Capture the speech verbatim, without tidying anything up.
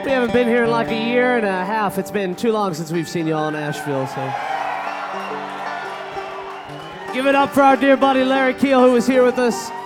We haven't been here in like a year and a half. It's been too long since we've seen you all in Asheville, so. Give it up for our dear buddy Larry Keel, who was here with us